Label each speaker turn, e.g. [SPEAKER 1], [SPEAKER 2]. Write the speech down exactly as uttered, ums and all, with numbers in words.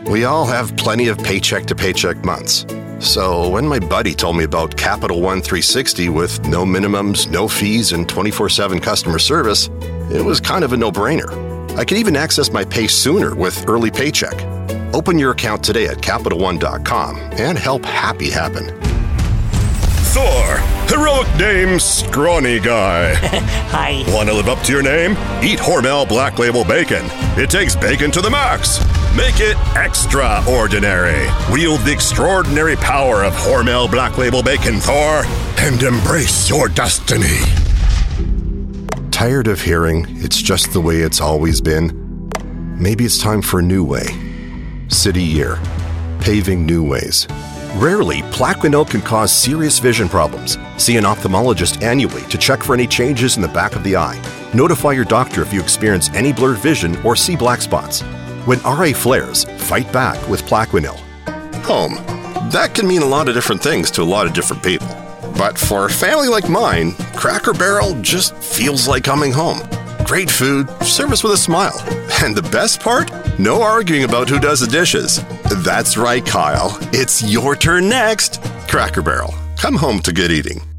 [SPEAKER 1] We all have plenty of paycheck-to-paycheck months. So when my buddy told me about Capital One three sixty with no minimums, no fees, and twenty-four seven customer service, it was kind of a no-brainer. I could even access my pay sooner with Early Paycheck. Open your account today at Capital One dot com and help happy happen.
[SPEAKER 2] Thor, heroic name, scrawny guy.
[SPEAKER 3] Hi.
[SPEAKER 2] Want to live up to your name? Eat Hormel Black Label Bacon. It takes bacon to the max. Make it extraordinary. Wield the extraordinary power of Hormel Black Label Bacon, Thor, and embrace your destiny.
[SPEAKER 1] Tired of hearing it's just the way it's always been? Maybe it's time for a new way. City Year. Paving new ways. Rarely, Plaquenil can cause serious vision problems. See an ophthalmologist annually to check for any changes in the back of the eye. Notify your doctor if you experience any blurred vision or see black spots. When R A flares, fight back with Plaquenil. Home. That can mean a lot of different things to a lot of different people. But for a family like mine, Cracker Barrel just feels like coming home. Great food, service with a smile. And the best part? No arguing about who does the dishes. That's right, Kyle. It's your turn next. Cracker Barrel. Come home to good eating.